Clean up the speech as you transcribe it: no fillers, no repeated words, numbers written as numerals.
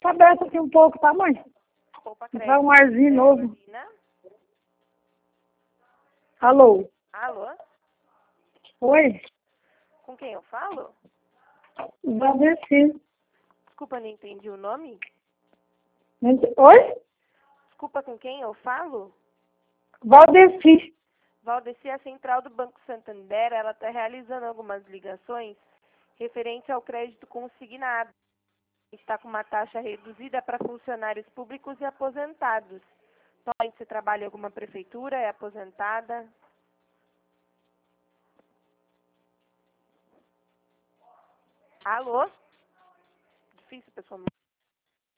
Tá aberto aqui um pouco, tá, mãe? Opa, Vai um arzinho novo. Carolina. Alô? Alô? Oi? Com quem eu falo? Valdeci. Desculpa, não entendi o nome. Oi? Desculpa, com quem eu falo? Valdeci. Valdeci, a central do Banco Santander, ela está realizando algumas ligações referente ao crédito consignado. Está com uma taxa reduzida para funcionários públicos e aposentados. Então, você trabalha em alguma prefeitura, é aposentada? Alô? Difícil, pessoal.